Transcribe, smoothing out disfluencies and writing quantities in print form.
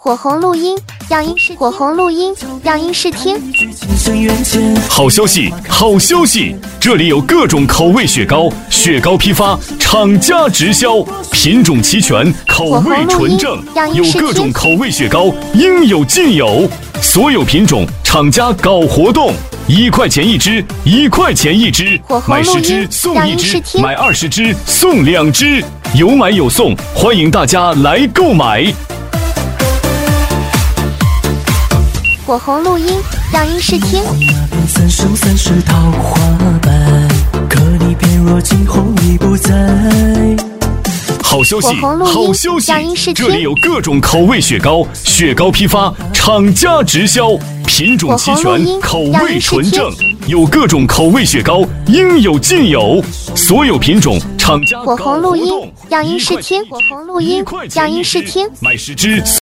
火红录音，让音视火红录音，让音视听。 好消息，好消息！这里有各种口味雪糕，雪糕批发，厂家直销，品种齐全，口味纯正，有各种口味雪糕，应有尽有。所有品种，厂家搞活动，1块钱一支，1块钱一支，买10支送1支，买20支送2支，有买有送，欢迎大家来购买。 火红录音，让音视听。 三生三世桃花瓣，可你偏若惊鸿已不在。 好消息，好消息！这里有各种口味雪糕，雪糕批发，厂家直销，品种齐全，口味纯正，有各种口味雪糕，应有尽有。所有品种，厂家搞活动， 火红录音，让音视听。火红录音，让音视听。 买10支。